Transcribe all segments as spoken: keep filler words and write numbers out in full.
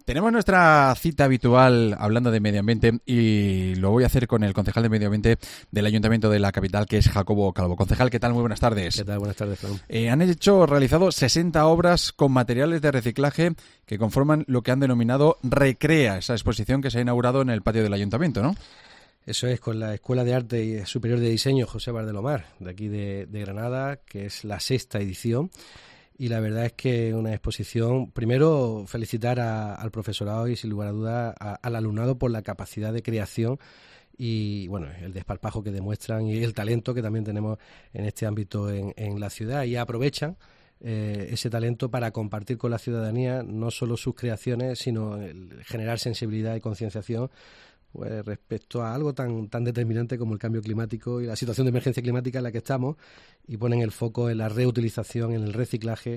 Tenemos nuestra cita habitual hablando de medio ambiente y lo voy a hacer con el concejal de medio ambiente del Ayuntamiento de la capital, que es Jacobo Calvo. Concejal, ¿qué tal? Muy buenas tardes. ¿Qué tal? Buenas tardes, Fran. Eh, han hecho, realizado sesenta obras con materiales de reciclaje que conforman lo que han denominado Recrea, esa exposición que se ha inaugurado en el patio del Ayuntamiento, ¿no? Eso es, con la Escuela de Arte y Superior de Diseño José Bardelomar, de aquí de, de Granada, que es la sexta edición. Y la verdad es que una exposición, primero felicitar a, al profesorado y sin lugar a dudas a, al alumnado por la capacidad de creación y bueno, el desparpajo que demuestran y el talento que también tenemos en este ámbito en, en la ciudad, y aprovechan eh, ese talento para compartir con la ciudadanía no solo sus creaciones, sino el generar sensibilidad y concienciación pues respecto a algo tan tan determinante como el cambio climático y la situación de emergencia climática en la que estamos, y ponen el foco en la reutilización, en el reciclaje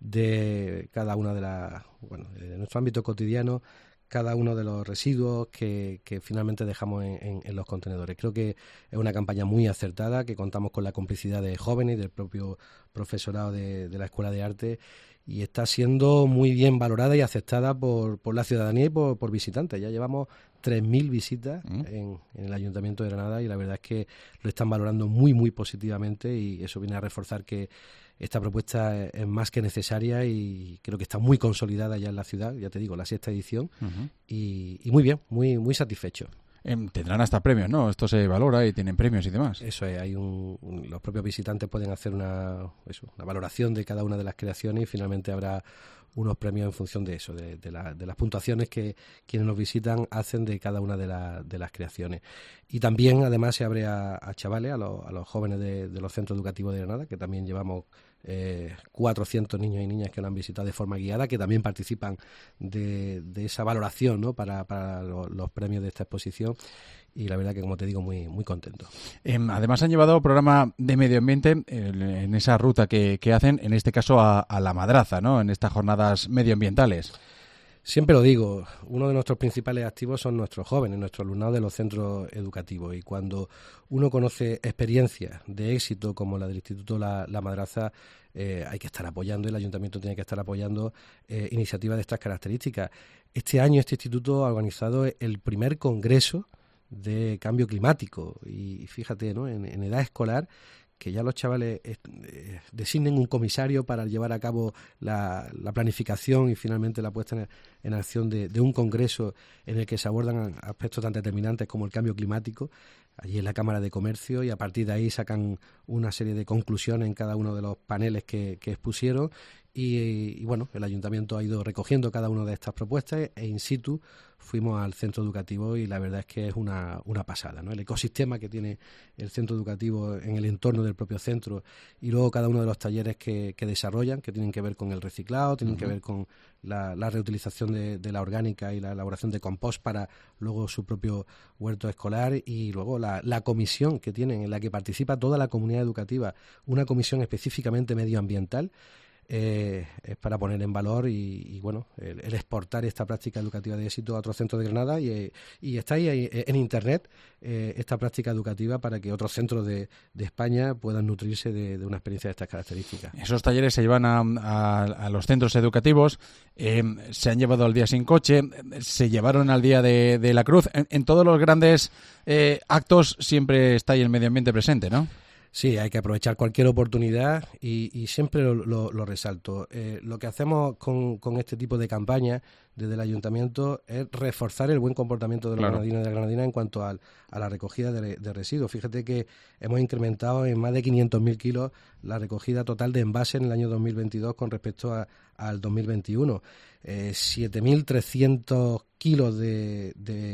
de cada una de las, bueno, de nuestro ámbito cotidiano, cada uno de los residuos que, que finalmente dejamos en, en, en los contenedores. Creo que es una campaña muy acertada, que contamos con la complicidad de jóvenes y del propio profesorado de, de la Escuela de Arte, y está siendo muy bien valorada y aceptada por, por la ciudadanía y por, por visitantes. Ya llevamos tres mil visitas mm. en, en el Ayuntamiento de Granada y la verdad es que lo están valorando muy, muy positivamente, y eso viene a reforzar que esta propuesta es más que necesaria y creo que está muy consolidada ya en la ciudad, ya te digo, la sexta edición, uh-huh. y, y muy bien, muy, muy satisfecho. Eh, tendrán hasta premios, ¿no? Esto se valora y tienen premios y demás. Eso es, hay un, un, los propios visitantes pueden hacer una, eso, una valoración de cada una de las creaciones y finalmente habrá unos premios en función de eso, de, de, la, de las puntuaciones que quienes nos visitan hacen de cada una de, la, de las creaciones. Y también, además, se abre a, a chavales, a, lo, a los jóvenes de, de los centros educativos de Granada, que también llevamos eh, cuatrocientos niños y niñas que lo han visitado de forma guiada, que también participan de, de esa valoración, ¿no?, para, para los, los premios de esta exposición. Y la verdad que, como te digo, muy muy contento. Eh, además han llevado programa de medio ambiente eh, en esa ruta que, que hacen, en este caso a, a La Madraza, ¿no?, en estas jornadas medioambientales. Siempre lo digo, uno de nuestros principales activos son nuestros jóvenes, nuestro alumnado de los centros educativos, y cuando uno conoce experiencias de éxito como la del Instituto La, La Madraza, eh, hay que estar apoyando, el Ayuntamiento tiene que estar apoyando eh, iniciativas de estas características. Este año este instituto ha organizado el primer congreso de cambio climático, y fíjate, ¿no?, en, en edad escolar, que ya los chavales eh, designen un comisario para llevar a cabo la, la planificación y finalmente la puesta en, en acción de, de un congreso en el que se abordan aspectos tan determinantes como el cambio climático, allí en la Cámara de Comercio, y a partir de ahí sacan una serie de conclusiones en cada uno de los paneles que, que expusieron. Y, y bueno, el Ayuntamiento ha ido recogiendo cada una de estas propuestas e in situ fuimos al centro educativo y la verdad es que es una, una pasada, ¿no? El ecosistema que tiene el centro educativo en el entorno del propio centro, y luego cada uno de los talleres que, que desarrollan, que tienen que ver con el reciclado, tienen uh-huh. que ver con la, la reutilización de, de la orgánica y la elaboración de compost para luego su propio huerto escolar, y luego la, la comisión que tienen en la que participa toda la comunidad educativa, una comisión específicamente medioambiental. Eh, es para poner en valor y, y bueno, el, el exportar esta práctica educativa de éxito a otros centros de Granada, y, y está ahí en internet eh, esta práctica educativa para que otros centros de, de España puedan nutrirse de, de una experiencia de estas características. Esos talleres se llevan a, a, a los centros educativos, eh, se han llevado al Día Sin Coche, se llevaron al Día de, de la Cruz. En, en todos los grandes eh, actos siempre está ahí el medio ambiente presente, ¿no? Sí, hay que aprovechar cualquier oportunidad y, y siempre lo, lo, lo resalto. Eh, lo que hacemos con, con este tipo de campañas desde el Ayuntamiento es reforzar el buen comportamiento de los claro. granadinos y de la granadina en cuanto al, a la recogida de, de residuos. Fíjate que hemos incrementado en más de quinientos mil kilos la recogida total de envases en el año dos mil veintidós con respecto a, al dos mil veintiuno. Eh, siete mil trescientos kilos de,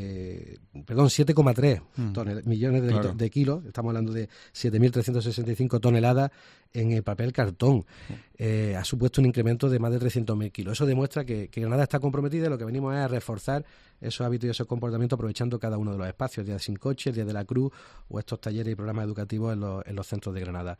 de perdón, siete coma tres mm. millones de, claro. de kilos, estamos hablando de siete mil trescientos sesenta y cinco toneladas en el papel cartón. Eh, ha supuesto un incremento de más de trescientos mil kilos. Eso demuestra que, que Granada está comprometida, y lo que venimos es a reforzar esos hábitos y esos comportamientos aprovechando cada uno de los espacios, Día Sin Coche, Día de la Cruz o estos talleres y programas educativos en los, en los centros de Granada.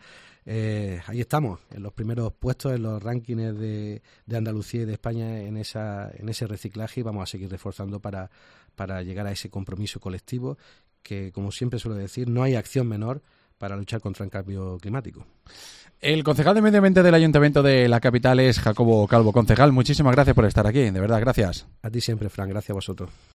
Eh, ahí estamos, en los primeros puestos en los rankings de, de Andalucía y de España en esa en ese reciclaje, y vamos a seguir reforzando para, para llegar a ese compromiso colectivo que, como siempre suelo decir, no hay acción menor para luchar contra el cambio climático. El concejal de Medio Ambiente del Ayuntamiento de la capital es Jacobo Calvo. Concejal, muchísimas gracias por estar aquí, de verdad, gracias. A ti siempre, Fran, gracias a vosotros.